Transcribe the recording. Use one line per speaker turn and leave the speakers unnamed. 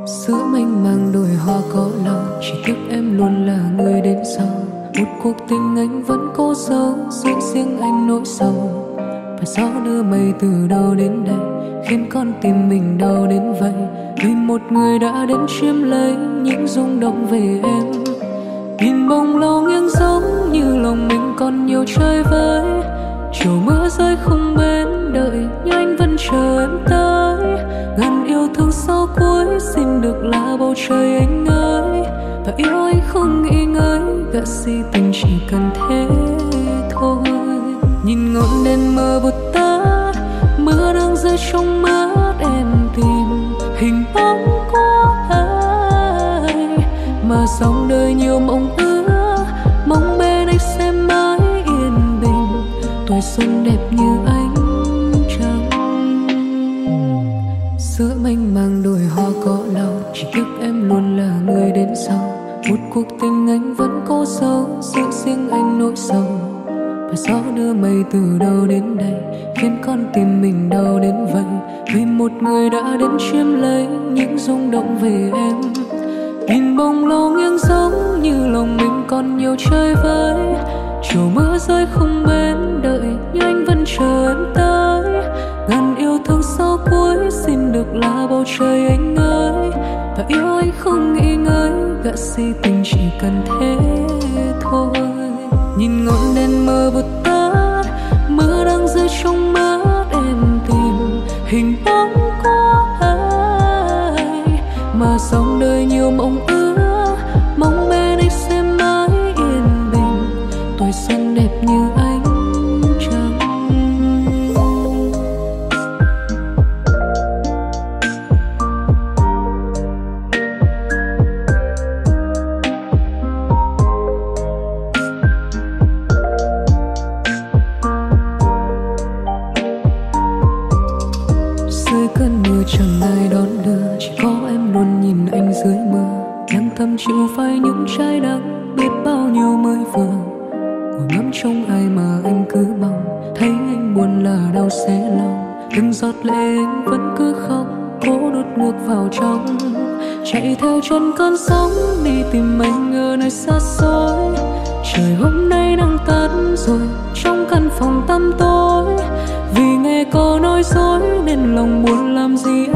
Giữa mênh mang đồi hoa cỏ lau, chỉ tiếc em luôn là người đến sau. Một cuộc tình anh vẫn cố giấu, giữ riêng anh nỗi sầu. Và gió đưa mây từ đâu đến đây, khiến con tim mình đau đến vậy. Vì một người đã đến chiếm lấy những rung động về em. Nhìn bông lau nghiêng giống như lòng mình còn nhiều chơi với. Chiều mưa rơi không bên đợi, nhưng anh vẫn chờ em tới. Ngàn yêu thương sau cuối xin được là bầu trời anh ơi. Và yêu anh không nghĩ ngợi, gạ si tình chỉ cần thế thôi. Nhìn ngọn đèn mờ vụt tắt, mưa đang rơi trong mắt em tìm hình bóng của ai. Mà dòng đời nhiều mộng ước, mong bên anh sẽ mãi yên bình. Tuổi xuân đẹp như ánh trăng. Giữa mênh mang đồi hoa cỏ lau, chỉ tiếc em luôn là người đến sau. Một cuộc tình anh vẫn cố giấu, giữ riêng anh nỗi sầu. Và gió đưa mây từ đâu đến đây, khiến con tim mình đau đến vậy. Vì một người đã đến chiếm lấy những rung động về em. Nhìn bông lau nghiêng giống như lòng mình còn nhiều chơi với. Chiều mưa rơi không bên đợi, nhưng anh vẫn chờ em tới. Ngàn yêu thương sau cuối xin được là bầu trời anh ơi. Và yêu anh không nghĩ ngợi, gạ si tình chỉ cần thế thôi. Nhìn ngọn đèn mờ vụt tắt, mưa đang rơi trong mắt em tìm hình bóng của ai. Mà dòng đời nhiều mộng ước, mong bên anh sẽ mãi yên bình. Tuổi xuân đẹp như ánh trăng. Dưới cơn mưa chẳng ai đón đưa, chỉ có em luôn nhìn anh dưới mưa. Đang thầm chịu phải những trái đắng, biết bao nhiêu mới vừa. Ngồi ngắm trông ai mà anh cứ mong, thấy anh buồn là đau xé lòng. Từng giọt lệ anh vẫn cứ khóc, cố đút ngược vào trong. Chạy theo chân cơn sóng đi tìm anh ở nơi xa xôi. Trời hôm nay đang tắt rồi, trong căn phòng tăm tối. Vì nghe có nói dối nên lòng buồn làm gì